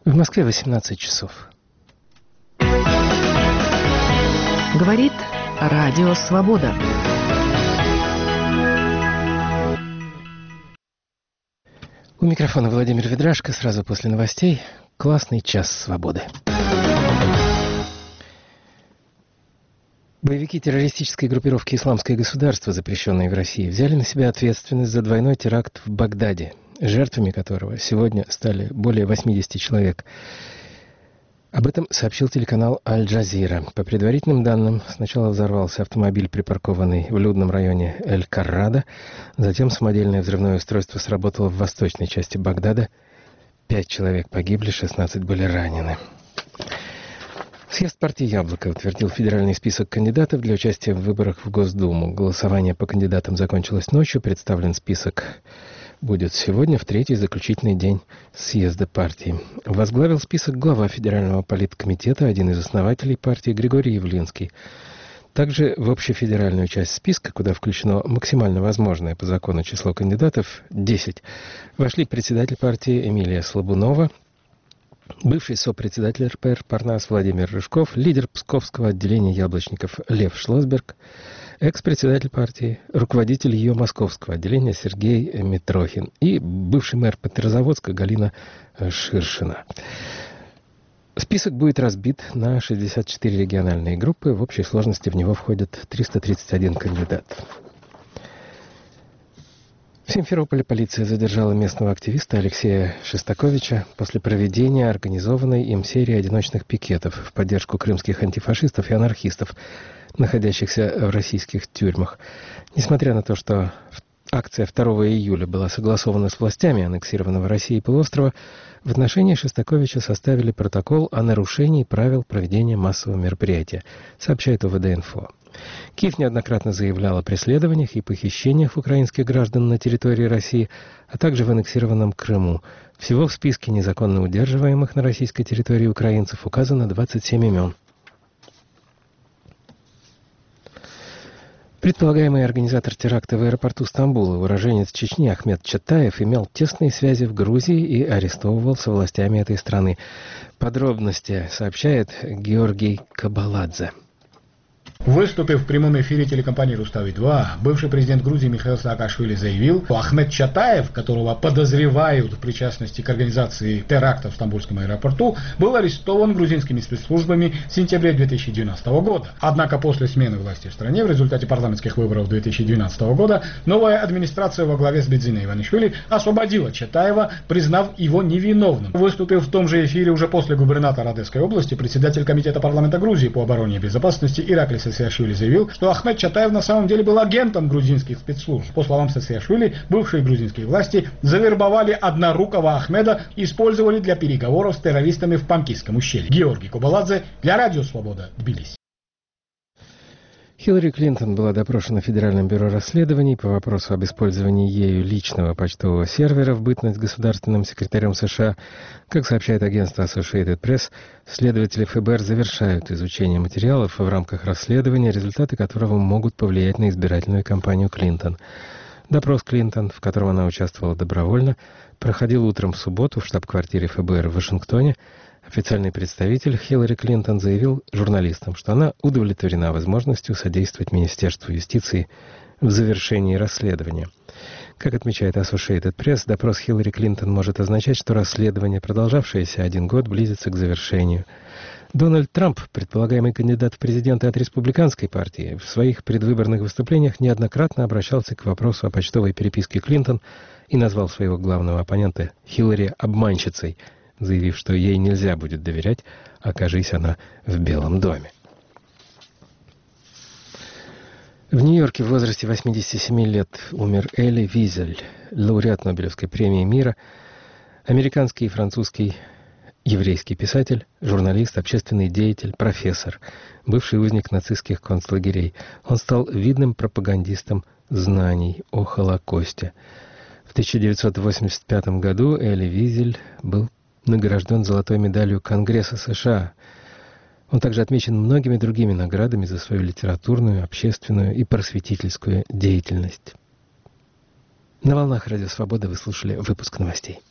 В Москве 18 часов. Говорит Радио Свобода. У микрофона Владимир Ведрашко. Сразу после новостей классный час свободы. Боевики террористической группировки «Исламское государство», запрещенные в России, взяли на себя ответственность за двойной теракт в Багдаде, жертвами которого сегодня стали более 80 человек. Об этом сообщил телеканал «Аль-Джазира». По предварительным данным, сначала взорвался автомобиль, припаркованный в людном районе Эль-Каррада. Затем самодельное взрывное устройство сработало в восточной части Багдада. 5 человек погибли, 16 были ранены. Съезд партии «Яблоко» утвердил федеральный список кандидатов для участия в выборах в Госдуму. Голосование по кандидатам закончилось ночью. Представлен список будет сегодня, в третий заключительный день съезда партии. Возглавил список глава Федерального политкомитета, один из основателей партии, Григорий Явлинский. Также в общефедеральную часть списка, куда включено максимально возможное по закону число кандидатов, 10, вошли председатель партии Эмилия Слабунова, бывший сопредседатель РПР «Парнас» Владимир Рыжков, лидер Псковского отделения яблочников Лев Шлосберг, экс-председатель партии, руководитель ее московского отделения Сергей Митрохин и бывший мэр Петрозаводска Галина Ширшина. Список будет разбит на 64 региональные группы. В общей сложности в него входит 331 кандидат. В Симферополе полиция задержала местного активиста Алексея Шестаковича после проведения организованной им серии одиночных пикетов в поддержку крымских антифашистов и анархистов, находящихся в российских тюрьмах. Несмотря на то, что акция 2 июля была согласована с властями аннексированного Россией полуострова, в отношении Шестаковича составили протокол о нарушении правил проведения массового мероприятия, сообщает УВД-Инфо. Киев неоднократно заявлял о преследованиях и похищениях украинских граждан на территории России, а также в аннексированном Крыму. Всего в списке незаконно удерживаемых на российской территории украинцев указано 27 имен. Предполагаемый организатор теракта в аэропорту Стамбула, уроженец Чечни Ахмед Чатаев, имел тесные связи в Грузии и арестовывался властями этой страны. Подробности сообщает Георгий Кабаладзе. Выступив в прямом эфире телекомпании «Рустави-2», бывший президент Грузии Михаил Саакашвили заявил, что Ахмед Чатаев, которого подозревают в причастности к организации теракта в Стамбульском аэропорту, был арестован грузинскими спецслужбами в сентябре 2012 года. Однако после смены власти в стране в результате парламентских выборов 2012 года новая администрация во главе с Бедзиной Иванишвили освободила Чатаева, признав его невиновным. Выступив в том же эфире уже после губернатора Одесской области, председатель комитета парламента Грузии по обороне и безопасности Ираклис Саакашвили заявил, что Ахмед Чатаев на самом деле был агентом грузинских спецслужб. По словам Саакашвили, бывшие грузинские власти завербовали однорукого Ахмеда и использовали для переговоров с террористами в Панкисском ущелье. Георгий Кабаладзе для Радио Свобода, Тбилиси. Хиллари Клинтон была допрошена Федеральным бюро расследований по вопросу об использовании ею личного почтового сервера в бытность государственным секретарем США. Как сообщает агентство Associated Press, следователи ФБР завершают изучение материалов в рамках расследования, результаты которого могут повлиять на избирательную кампанию Клинтон. Допрос Клинтон, в котором она участвовала добровольно, проходил утром в субботу в штаб-квартире ФБР в Вашингтоне. Официальный представитель Хиллари Клинтон заявил журналистам, что она удовлетворена возможностью содействовать Министерству юстиции в завершении расследования. Как отмечает Associated Press, допрос Хиллари Клинтон может означать, что расследование, продолжавшееся 1 год, близится к завершению. Дональд Трамп, предполагаемый кандидат в президенты от республиканской партии, в своих предвыборных выступлениях неоднократно обращался к вопросу о почтовой переписке Клинтон и назвал своего главного оппонента Хиллари обманщицей, заявив, что ей нельзя будет доверять, окажись она в Белом доме. В Нью-Йорке в возрасте 87 лет умер Эли Визель, лауреат Нобелевской премии мира, американский и французский еврейский писатель, журналист, общественный деятель, профессор, бывший узник нацистских концлагерей. Он стал видным пропагандистом знаний о Холокосте. В 1985 году Эли Визель был награжден золотой медалью Конгресса США. Он также отмечен многими другими наградами за свою литературную, общественную и просветительскую деятельность. На волнах Радио Свобода вы слушали выпуск новостей.